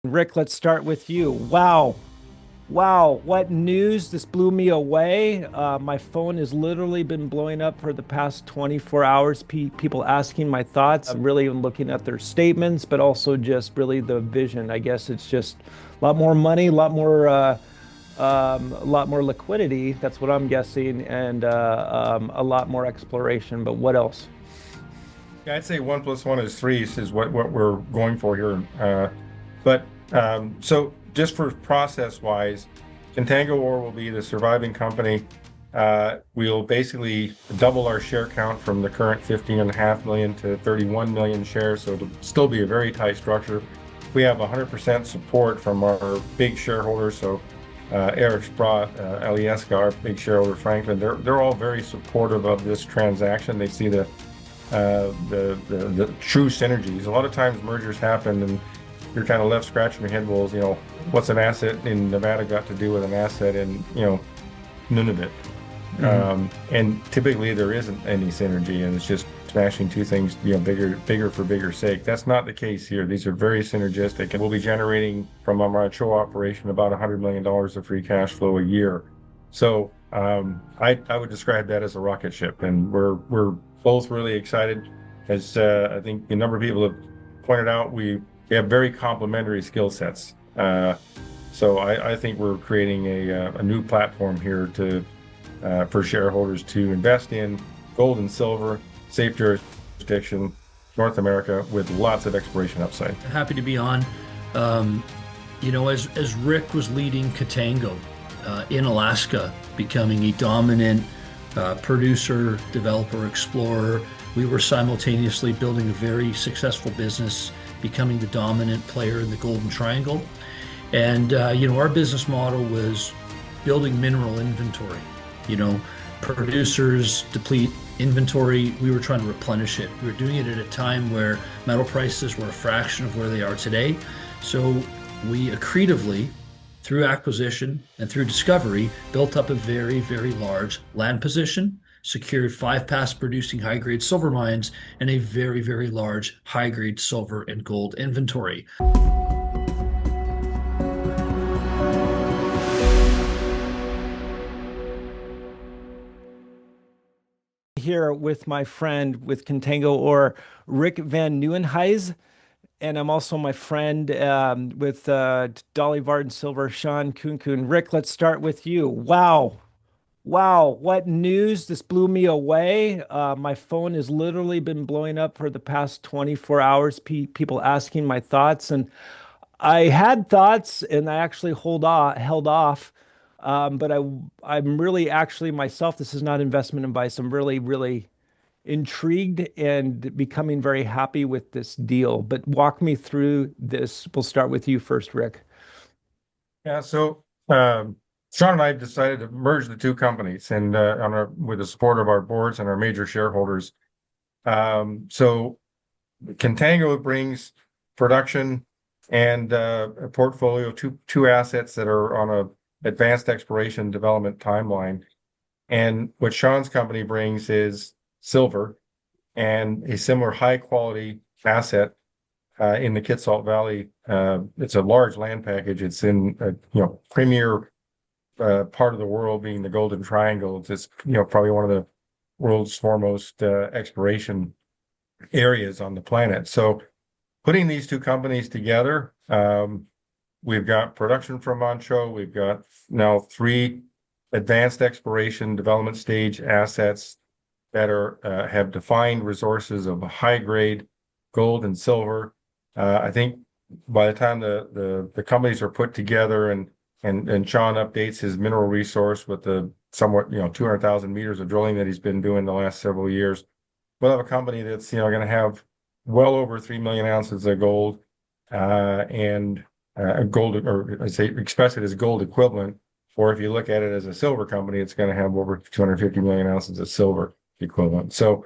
Rick, let's start with you. Wow. Wow. What news? This blew me away. My phone has literally been blowing up for the past 24 hours. People asking my thoughts. I'm really looking at their statements, but also just really the vision. I guess it's just a lot more money, a lot more liquidity. That's what I'm guessing, and a lot more exploration. But what else? Yeah, I'd say 1 + 1 is 3 is what we're going for here. So just for process wise, Contango Ore will be the surviving company. We'll basically double our share count from the current 15.5 million to 31 million shares. So it'll still be a very tight structure. We have 100% support from our big shareholders. So Eric Sprott, Alieska, our big shareholder, Franklin, they're all very supportive of this transaction. They see the true synergies. A lot of times mergers happen and you're kind of left scratching your head. Well, what's an asset in Nevada got to do with an asset in, Nunavut? Mhm. And typically there isn't any synergy, and it's just smashing two things, bigger for bigger sake. That's not the case here. These are very synergistic, and we'll be generating from our Manh Choh operation about $100 million of free cash flow a year. So I would describe that as a rocket ship, and we're both really excited. As I think a number of people have pointed out, we have very complementary skill sets. So I think we're creating a new platform here for shareholders to invest in gold and silver, safe jurisdiction, North America with lots of exploration upside. Happy to be on. As Rick was leading Katango in Alaska, becoming a dominant producer, developer, explorer, we were simultaneously building a very successful business, becoming the dominant player in the Golden Triangle. And our business model was building mineral inventory. You know, producers deplete inventory. We were trying to replenish it. We were doing it at a time where metal prices were a fraction of where they are today. So we accretively, through acquisition and through discovery, built up a very, very large land position, secured 5 past producing high-grade silver mines, and a very, very large high-grade silver and gold inventory. Here with my friend with Contango or Rick Van Nieuwenhuizen. And I'm also my friend with Dolly Varden Silver, Sean Kunkun. Rick, let's start with you. Wow. Wow. What news? This blew me away. My phone has literally been blowing up for the past 24 hours. People asking my thoughts. And I had thoughts and I actually held off. I'm really actually myself. This is not investment advice. I'm really, really intrigued and becoming very happy with this deal. But walk me through this. We'll start with you first, Rick. Yeah, so Sean and I decided to merge the two companies, and with the support of our boards and our major shareholders. So Contango brings production and a portfolio of two assets that are on a advanced exploration development timeline. And what Sean's company brings is silver and a similar high quality asset in the Kitsault Valley. It's a large land package. It's in a premier part of the world, being the Golden Triangle. It's just, probably one of the world's foremost exploration areas on the planet. So putting these two companies together, we've got production from Manh Choh. We've got now 3 advanced exploration development stage assets that have defined resources of high grade gold and silver. I think by the time the companies are put together and Sean updates his mineral resource with the somewhat 200,000 meters of drilling that he's been doing the last several years, we'll have a company that's going to have well over 3 million ounces of gold and gold, or I say express it as gold equivalent. Or if you look at it as a silver company, it's going to have over 250 million ounces of silver equivalent. So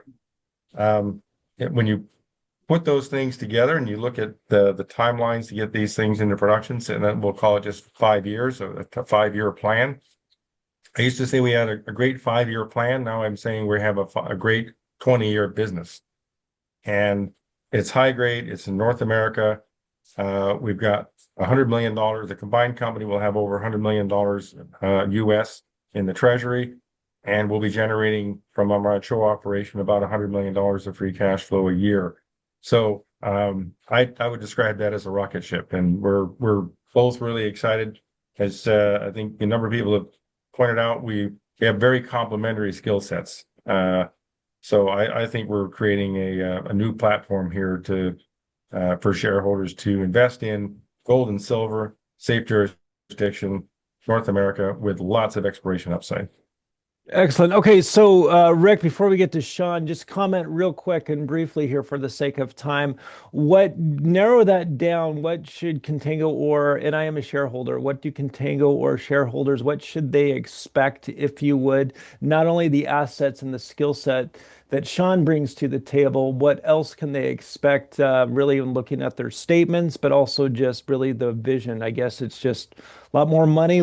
when you put those things together and you look at the timelines to get these things into production, and then we'll call it just 5 years, a 5-year plan. I used to say we had a great 5-year plan. Now I'm saying we have a great 20-year business. And it's high grade, it's in North America. We've got $100 million. The combined company will have over $100 million US in the treasury, and we'll be generating from our Manh Choh operation about $100 million of free cash flow a year. So I would describe that as a rocket ship, and we're both really excited. As I think a number of people have pointed out, we have very complementary skill sets. So I think we're creating a new platform here for shareholders to invest in gold and silver, safe jurisdiction, North America, with lots of exploration upside. Excellent. Okay, so Rick, before we get to Sean, just comment real quick and briefly here for the sake of time. Narrow that down. What should Contango Ore, and I am a shareholder, what do Contango Ore shareholders, what should they expect, if you would, not only the assets and the skill set that Sean brings to the table, what else can they expect, really in looking at their statements, but also just really the vision? I guess it's just a lot more money,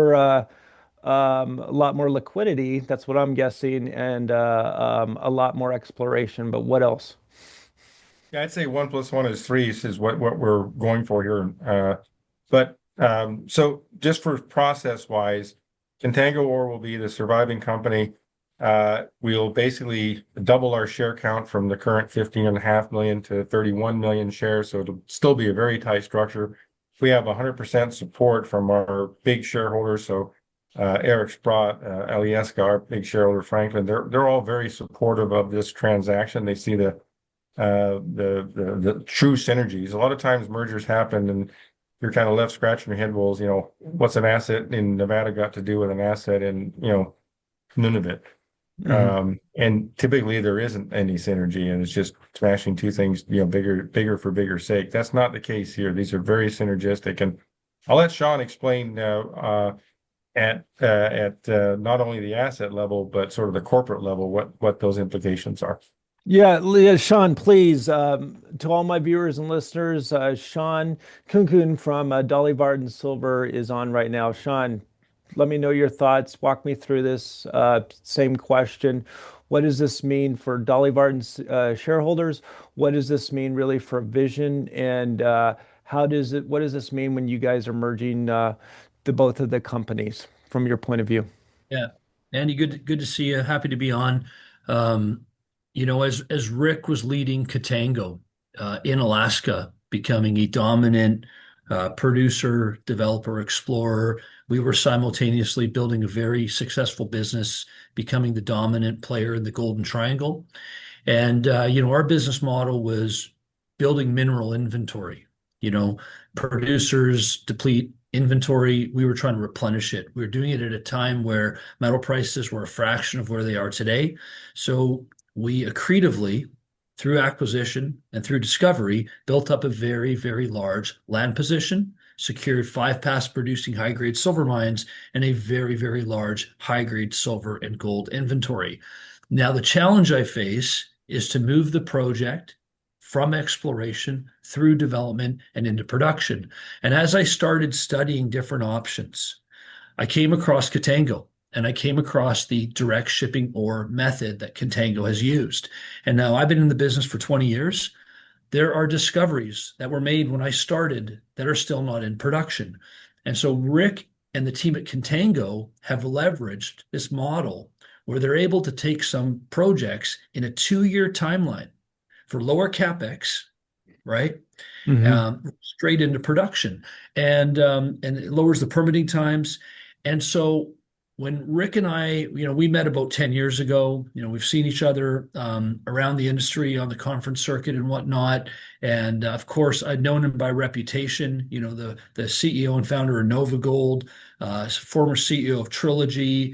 a lot more liquidity. That's what I'm guessing, and a lot more exploration. But what else? Yeah, I'd say 1 + 1 is 3 is what we're going for here. So just for process wise, Contango Ore will be the surviving company. We'll basically double our share count from the current 15.5 million to 31 million shares. So it'll still be a very tight structure. We have 100% support from our big shareholders. So Eric Sprott, Alyeska, our big shareholder, Franklin, they're all very supportive of this transaction. They see the true synergies. A lot of times mergers happen and you're kind of left scratching your head. Well, what's an asset in Nevada got to do with an asset in, Nunavut? And typically there isn't any synergy, and it's just smashing two things, bigger for bigger sake. That's not the case here. These are very synergistic, and I'll let Sean explain at not only the asset level but sort of the corporate level what those implications are. Yeah, Sean, please, to all my viewers and listeners, Sean Kunkun from Dolly Varden Silver is on right now. Sean, let me know your thoughts. Walk me through this. Same question. What does this mean for Dolly Varden's shareholders? What does this mean really for Vision? And what does this mean when you guys are merging both of the companies from your point of view? Yeah, Andy, good to see you. Happy to be on. As Rick was leading Contango in Alaska, becoming a dominant producer, developer, explorer, we were simultaneously building a very successful business, becoming the dominant player in the Golden Triangle. And our business model was building mineral inventory. Producers deplete inventory. We were trying to replenish it. We were doing it at a time where metal prices were a fraction of where they are today. So we accretively, through acquisition and through discovery, built up a very, very large land position, secured 5 past producing high-grade silver mines, and a very, very large high-grade silver and gold inventory. Now, the challenge I face is to move the project from exploration through development and into production. And as I started studying different options, I came across Contango, and I came across the direct shipping ore method that Contango has used. And now I've been in the business for 20 years. There are discoveries that were made when I started that are still not in production. And so Rick and the team at Contango have leveraged this model where they're able to take some projects in a 2-year timeline for lower CapEx, right? Straight into production. And it lowers the permitting times. And so when Rick and I, we met about 10 years ago, we've seen each other around the industry on the conference circuit and whatnot. And of course, I'd known him by reputation, the CEO and founder of Nova Gold, former CEO of Trilogy,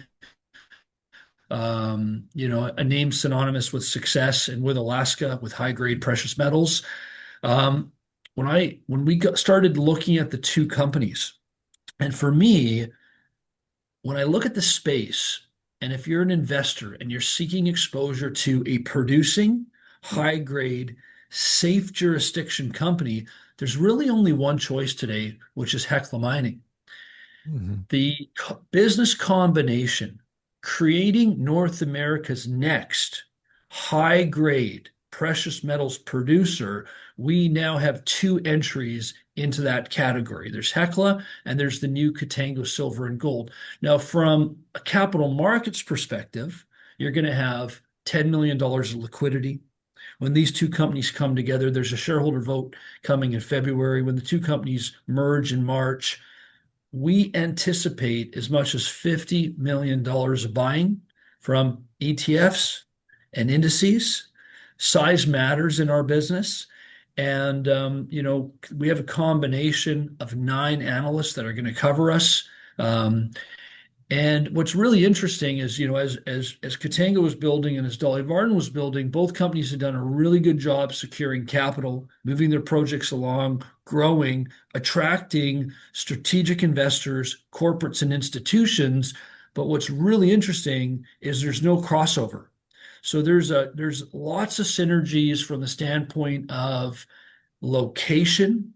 a name synonymous with success and with Alaska, with high-grade precious metals. When we started looking at the two companies, and for me, when I look at the space, and if you're an investor and you're seeking exposure to a producing, high-grade, safe jurisdiction company, there's really only one choice today, which is Hecla Mining. The business combination, creating North America's next high-grade precious metals producer, we now have 2 entries into that category. There's Hecla and there's the new Contango Silver and Gold. Now, from a capital markets perspective, you're going to have $10 million of liquidity. When these two companies come together, there's a shareholder vote coming in February. When the two companies merge in March, we anticipate as much as $50 million of buying from ETFs and indices. Size matters in our business. And, we have a combination of 9 analysts that are going to cover us. And what's really interesting is, as Contango was building and as Dolly Varden was building, both companies have done a really good job securing capital, moving their projects along, growing, attracting strategic investors, corporates, and institutions. But what's really interesting is there's no crossover. So there's lots of synergies from the standpoint of location,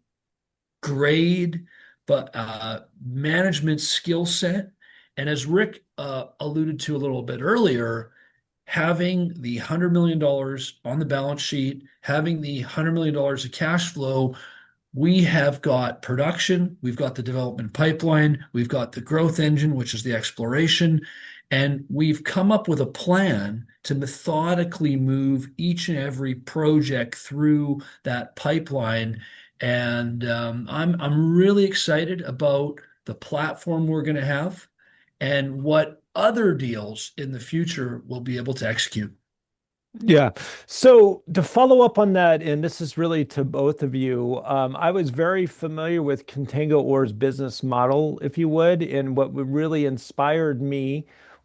grade, but management skill set. And as Rick alluded to a little bit earlier, having the $100 million on the balance sheet, having the $100 million of cash flow, we have got production, we've got the development pipeline, we've got the growth engine, which is the exploration, and we've come up with a plan to methodically move each and every project through that pipeline. And I'm really excited about the platform we're going to have and what other deals in the future will be able to execute. Yeah. So to follow up on that, and this is really to both of you, I was very familiar with Contango Ore's business model, if you would, and what really inspired me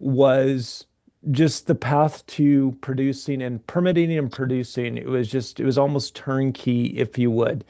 was just the path to producing and permitting and producing. It was almost turnkey, if you would.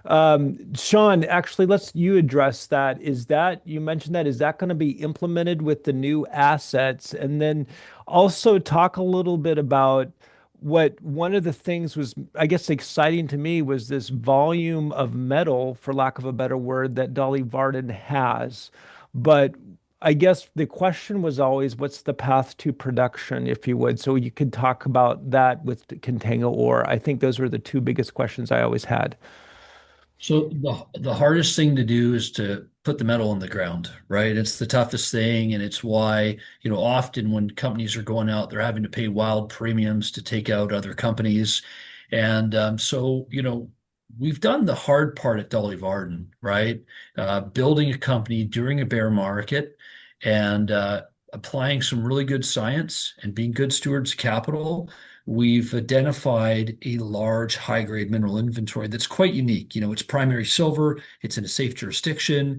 Sean, actually, let's you address that. You mentioned that, is that going to be implemented with the new assets? And then also talk a little bit about what one of the things was, I guess, exciting to me was this volume of metal, for lack of a better word, that Dolly Varden has. But I guess the question was always, what's the path to production, if you would? So you could talk about that with Contango Ore. I think those were the two biggest questions I always had. So the hardest thing to do is to put the metal in the ground, right? It's the toughest thing, and it's why, often when companies are going out, they're having to pay wild premiums to take out other companies. And we've done the hard part at Dolly Varden, right? Building a company during a bear market and applying some really good science and being good stewards of capital. We've identified a large high-grade mineral inventory that's quite unique. It's primary silver, it's in a safe jurisdiction.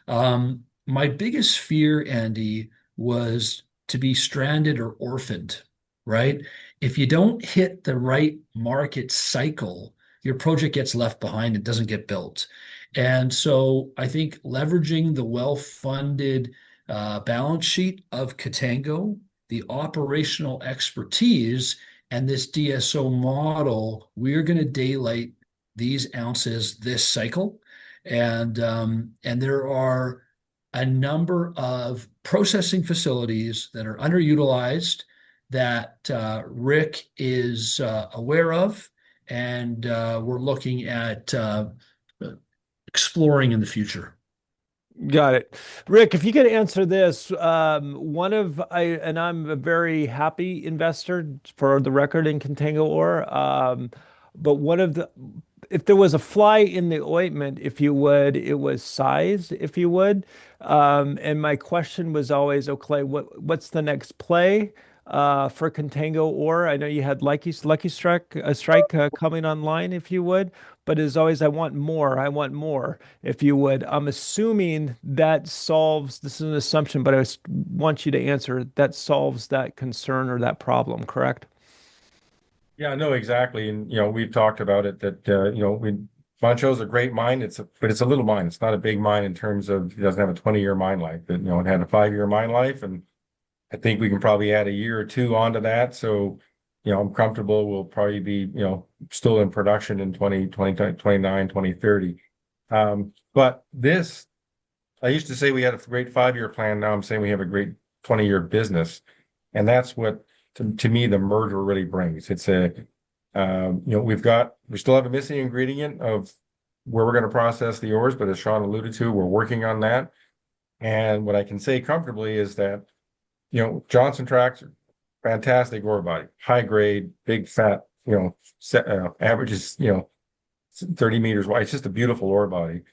My biggest fear, Andy, was to be stranded or orphaned, right? If you don't hit the right market cycle, your project gets left behind and doesn't get built. And so I think leveraging the well-funded balance sheet of Contango, the operational expertise, and this DSO model, we're going to daylight these ounces this cycle. And there are a number of processing facilities that are underutilized that Rick is aware of, and we're looking at exploring in the future. Got it. Rick, if you could answer this, and I'm a very happy investor for the record in Contango Ore, but if there was a fly in the ointment, if you would, it was size, if you would. And my question was always, okay, what's the next play? For Contango Ore? I know you had Lucky Strike coming online, if you would, but as always, I want more, if you would. I'm assuming that solves, this is an assumption, but want you to answer, that solves that concern or that problem, correct? Yeah, no, exactly. And, we've talked about it that, Manh Choh's a great mine. But it's a little mine. It's not a big mine in terms of, it doesn't have a 20-year mine life. It had a 5-year mine life, and I think we can probably add a year or two onto that. So, I'm comfortable we'll probably be, still in production in 2029, 2030. But this, I used to say we had a great 5-year plan. Now I'm saying we have a great 20-year business. And that's what, to me, the merger really brings. It's we still have a missing ingredient of where we're going to process the ores, but as Sean alluded to, we're working on that. And what I can say comfortably is that, Johnson Tract, fantastic ore body, high grade, big fat, averages, 30 meters wide. It's just a beautiful ore body.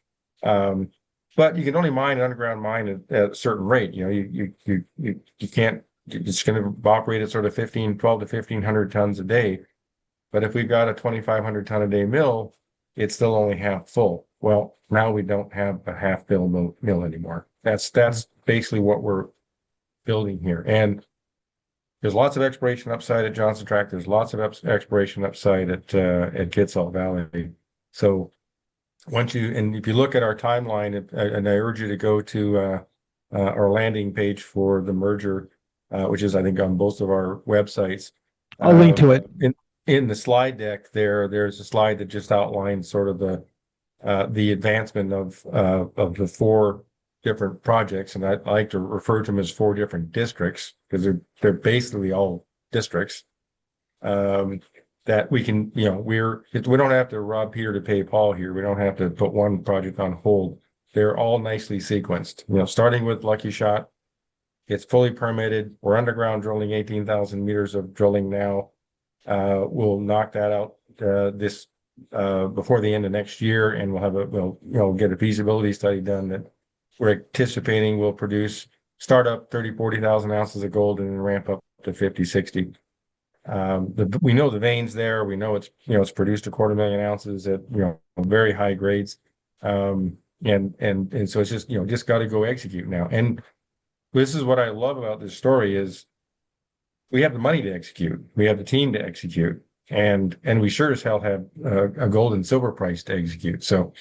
But you can only mine an underground mine at a certain rate. You can't, it's going to operate at sort of 12 to 1500 tons a day. But if we've got a 2,500 ton a day mill, it's still only half full. Well, now we don't have a half fill mill anymore. That's basically what we're building here. And there's lots of exploration upside at Johnson Tract. There's lots of exploration upside at Kitsault Valley. So if you look at our timeline, and I urge you to go to our landing page for the merger, which is, I think, on both of our websites. I'll link to it. In the slide deck there's a slide that just outlines sort of the advancement of the 4 different projects, and I like to refer to them as 4 different districts because they're basically all districts. That we can, we don't have to rob Peter to pay Paul here. We don't have to put one project on hold. They're all nicely sequenced. Starting with Lucky Shot, it's fully permitted. We're underground drilling 18,000 meters of drilling now. We'll knock that out this before the end of next year, and we'll get a feasibility study done that we're anticipating will start up 40,000 ounces of gold and then ramp up to 50, 60. We know the veins there. We know it's produced 250,000 ounces at very high grades, and so it's just got to go execute now. And this is what I love about this story is we have the money to execute, we have the team to execute, and we sure as hell have a gold and silver price to execute. So,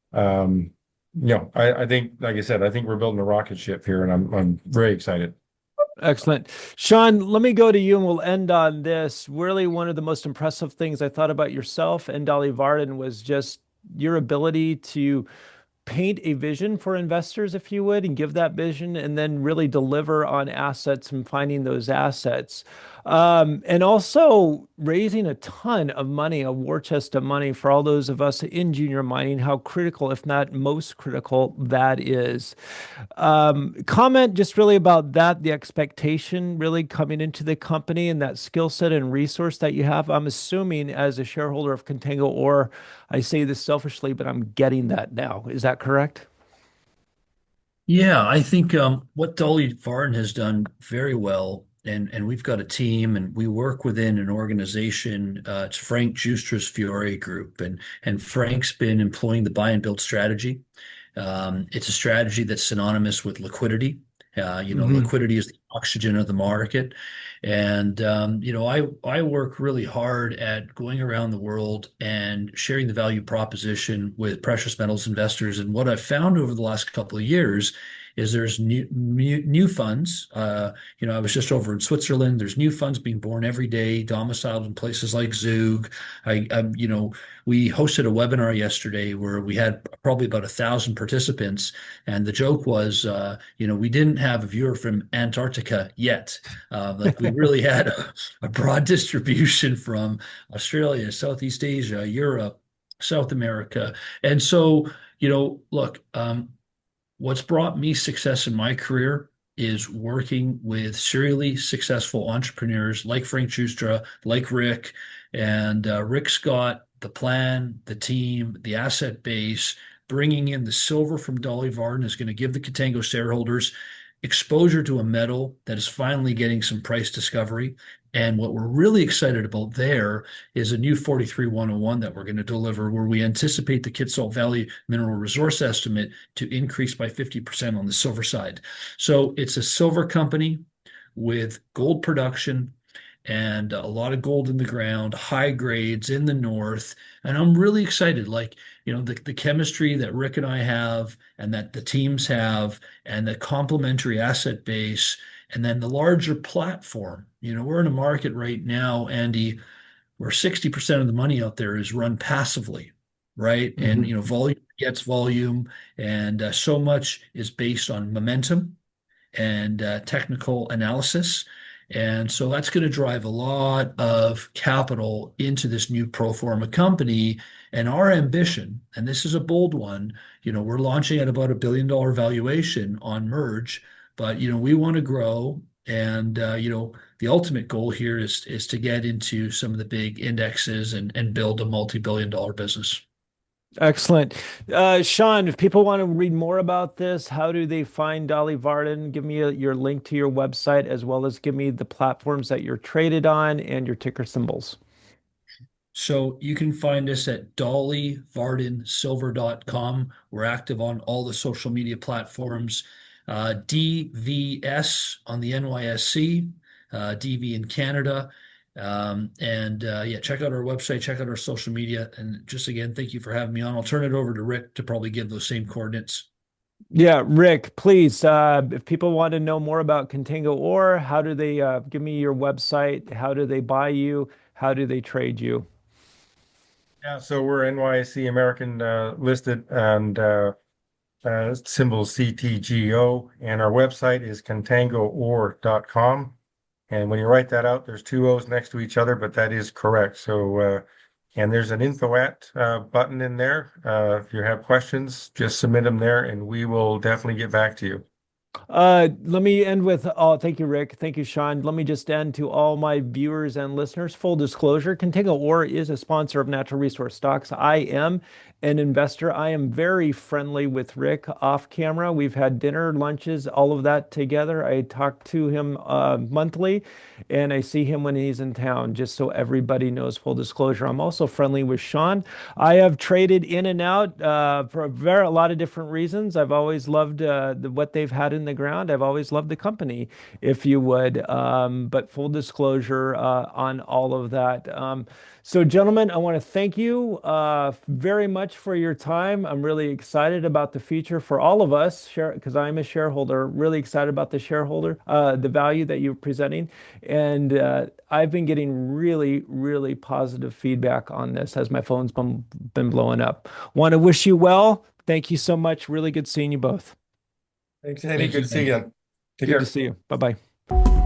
I think, like I said, I think we're building a rocket ship here, and I'm very excited. Excellent. Sean, let me go to you and we'll end on this. Really, one of the most impressive things I thought about yourself and Dolly Varden was just your ability to paint a vision for investors, if you would, and give that vision and then really deliver on assets and finding those assets. And also raising a ton of money, a war chest of money for all those of us in junior mining, how critical, if not most critical, that is. Comment just really about that, the expectation really coming into the company and that skill set and resource that you have. I'm assuming as a shareholder of Contango Ore, I say this selfishly, but I'm getting that now. Is that correct? Yeah, I think what Dolly Varden has done very well, and we've got a team, and we work within an organization. It's Frank Justra's Fiore Group, and Frank's been employing the buy and build strategy. It's a strategy that's synonymous with liquidity. Liquidity is the oxygen of the market. And, I work really hard at going around the world and sharing the value proposition with precious metals investors. And what I've found over the last couple of years is there's new funds. I was just over in Switzerland. There's new funds being born every day, domiciled in places like Zug. We hosted a webinar yesterday where we had probably about 1,000 participants, and the joke was, we didn't have a viewer from Antarctica yet. We really had a broad distribution from Australia, Southeast Asia, Europe, South America, and so look. What's brought me success in my career is working with serially successful entrepreneurs like Frank Justra, like Rick, and Rick's got the plan, the team, the asset base. Bringing in the silver from Dolly Varden is going to give the Contango shareholders exposure to a metal that is finally getting some price discovery. And what we're really excited about there is a new 43-101 that we're going to deliver, where we anticipate the Kitsault Valley mineral resource estimate to increase by 50% on the silver side. So it's a silver company with gold production and a lot of gold in the ground, high grades in the north. And I'm really excited, the chemistry that Rick and I have and that the teams have and the complementary asset base and then the larger platform. We're in a market right now, Andy, where 60% of the money out there is run passively, right? Mm-hmm. And, volume gets volume, and so much is based on momentum and technical analysis. And so that's going to drive a lot of capital into this new pro forma company. And our ambition, and this is a bold one, we're launching at about $1 billion valuation on Merge, but we want to grow. And the ultimate goal here is to get into some of the big indexes and build a multi-billion-dollar business. Excellent. Sean, if people want to read more about this, how do they find Dolly Varden? Give me your link to your website, as well as give me the platforms that you're traded on and your ticker symbols. So you can find us at dollyvardensilver.com. We're active on all the social media platforms, DVS on the NYSE, DV in Canada. Yeah, check out our website, check out our social media. And just again, thank you for having me on. I'll turn it over to Rick to probably give those same coordinates. Yeah, Rick, please, if people want to know more about Contango Ore, how do they give me your website? How do they buy you? How do they trade you? Yeah, so we're NYSE American listed, and symbol CTGO, and our website is contangoore.com. And when you write that out, there's two O's next to each other, but that is correct. So, and there's an info at button in there. If you have questions, just submit them there, and we will definitely get back to you. Let me end with, oh, thank you, Rick. Thank you, Sean. Let me just end to all my viewers and listeners. Full disclosure, Contango Ore is a sponsor of Natural Resource Stocks. I am an investor. I am very friendly with Rick off camera. We've had dinner, lunches, all of that together. I talk to him monthly, and I see him when he's in town, just so everybody knows. Full disclosure, I'm also friendly with Sean. I have traded in and out for a lot of different reasons. I've always loved what they've had in the ground. I've always loved the company, if you would. But full disclosure on all of that. So, gentlemen, I want to thank you very much for your time. I'm really excited about the future for all of us, because I'm a shareholder. Really excited about the value that you're presenting, and I've been getting really, really positive feedback on this as my phone's been blowing up. Want to wish you well. Thank you so much. Really good seeing you both. Thanks, Andy. Good to see you. Take Good care. to see you. Bye bye.